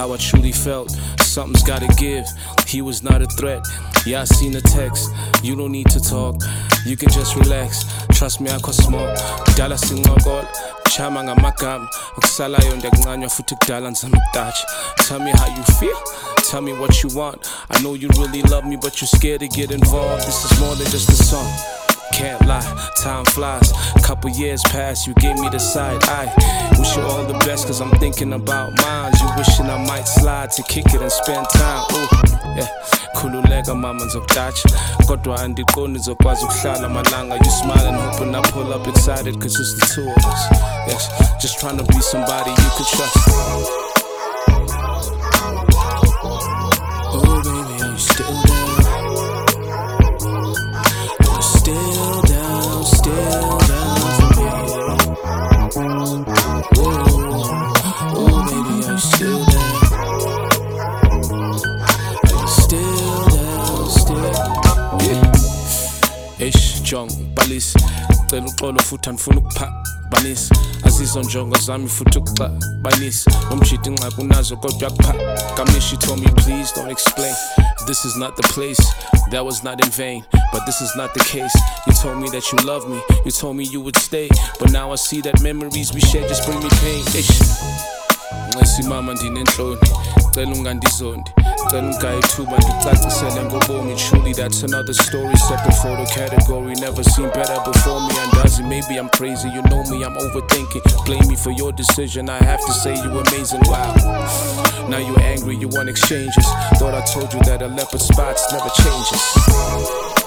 how I truly felt. Something's gotta give, he was not a threat. Yeah, I seen the text, you don't need to talk, you can just relax. Trust me, I cause smoke. Dala singokol, chama ngamagama. Ukusalayo ndiyakuncanywa futhi kudala nizama ukutatsha. Tell me how you feel, tell me what you want. I know you really love me, but you're scared to get involved. This is more than just a song. Can't lie, time flies. Couple years pass, you gave me the side eye. Wish you all the best, cause I'm thinking about mine. You wishing I might slide to kick it and spend time. Ooh, yeah. Khululeka mama ngizokutatsha, kodwa andiqondi ngizokwazi ukuhlala malanga. You smiling, hoping I pull up excited, cause it's the two of us. Yes, just trying to be somebody you could trust. Oh baby, are you still there? Still down for me. Oh baby, are you still there? Are you still down, yeah. Ish, Jong, Balis, cela uxolo futhi andifuna ukuphabanisa. Azizwa njongo zami futhi ukuxabanisa. Nomjidi ingxaki unazo kodwa kuphakamisha. You told me please don't explain, this is not the place. That was not in vain, but this is not the case. You told me that you love me, you told me you would stay, but now I see that memories we shared just bring me pain. Ish, ngesi mama ndinenhloni, cela ungandizondi, cela ungayithuba ndicacisele ngobomi. Truly that's another story, separate photo category. Never seen better before me, andazi maybe I'm crazy. You know me, I'm overthinking. Blame me for your decision, I have to say you amazing. Wow, now you're angry, you want exchanges. Thought I told you that a leopard spots never changes.